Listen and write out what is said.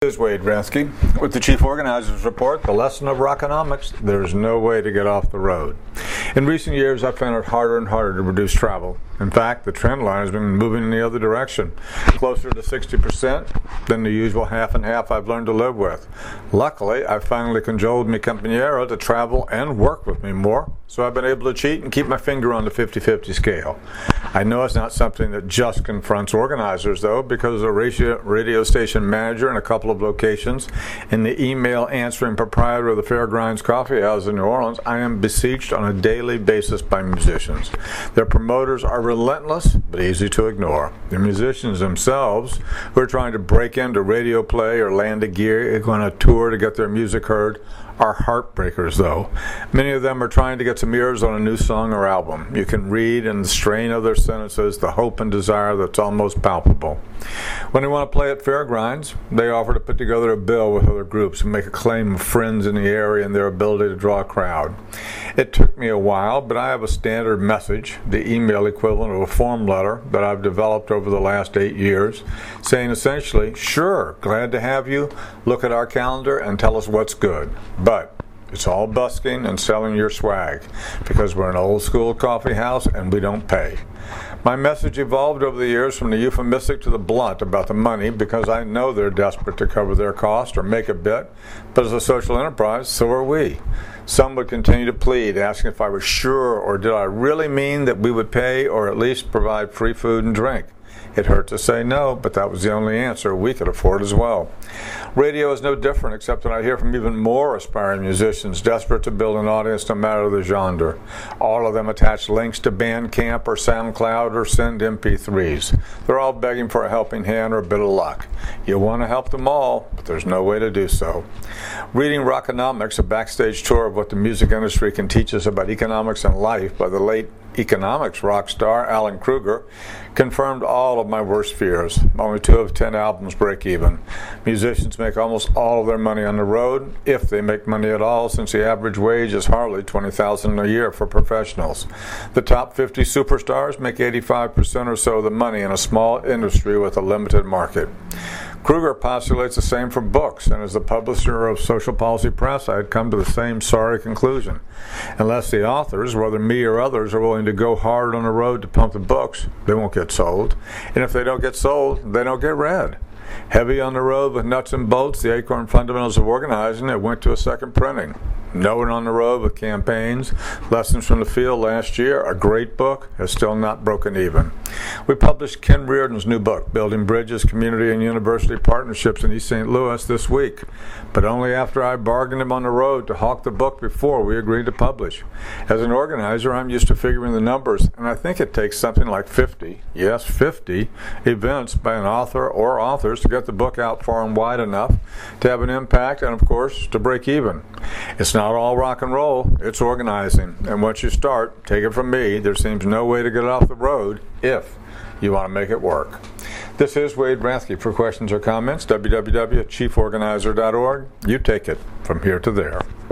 is Wade Ransky with the Chief Organizers Report, the lesson of Rockonomics. There's no way to get off the road. In recent years, I've found it harder and harder to reduce travel. In fact, the trend line has been moving in the other direction, closer to 60% than the usual half and half I've learned to live with. Luckily, I've finally cajoled mi compañero to travel and work with me more, so I've been able to cheat and keep my finger on the 50-50 scale. I know it's not something that just confronts organizers, though, because as a radio station manager in a couple of locations and the email answering proprietor of the Fairgrinds Coffee House in New Orleans, I am besieged on a daily basis by musicians. Their promoters are relentless but easy to ignore. The musicians themselves, who are trying to break into radio play or land a gig on a tour to get their music heard, are heartbreakers, though. Many of them are trying to get some ears on a new song or album. You can read in the strain of their sentences the hope and desire that's almost palpable. When they want to play at Fairgrinds, they offer to put together a bill with other groups and make a claim of friends in the area and their ability to draw a crowd. It took me a while, but I have a standard message, the email equivalent of a form letter that I've developed over the last 8 years, saying essentially, sure, glad to have you, look at our calendar and tell us what's good. But it's all busking and selling your swag, because we're an old school coffee house and we don't pay. My message evolved over the years from the euphemistic to the blunt about the money, because I know they're desperate to cover their cost or make a bit, but as a social enterprise, so are we. Some would continue to plead, asking if I was sure or did I really mean that we would pay or at least provide free food and drink. It hurt to say no, but that was the only answer we could afford as well. Radio is no different, except that I hear from even more aspiring musicians desperate to build an audience no matter the genre. All of them attach links to Bandcamp or SoundCloud or send MP3s. They're all begging for a helping hand or a bit of luck. You want to help them all, but there's no way to do so. Reading Rockonomics, a backstage tour of what the music industry can teach us about economics and life by the late economics rock star Alan Kruger, confirmed all of my worst fears. Only 2 of 10 albums break even. Musicians make almost all of their money on the road, if they make money at all, since the average wage is hardly $20,000 a year for professionals. The top 50 superstars make 85% or so of the money in a small industry with a limited market. Kruger postulates the same for books, and as the publisher of Social Policy Press, I had come to the same sorry conclusion. Unless the authors, whether me or others, are willing to go hard on the road to pump the books, they won't get sold. And if they don't get sold, they don't get read. Heavy on the road with nuts and bolts, the Acorn Fundamentals of Organizing, it went to a second printing. No One on the Road with Campaigns, Lessons from the Field last year, a great book, has still not broken even. We published Ken Reardon's new book, Building Bridges, Community and University Partnerships in East St. Louis, this week, but only after I bargained him on the road to hawk the book before we agreed to publish. As an organizer, I'm used to figuring the numbers, and I think it takes something like 50, yes, 50, events by an author or authors to get the book out far and wide enough to have an impact and, of course, to break even. It's not all rock and roll, it's organizing. And once you start, take it from me, there seems no way to get off the road if you want to make it work. This is Wade Ransky. For questions or comments, www.chieforganizer.org. You take it from here to there.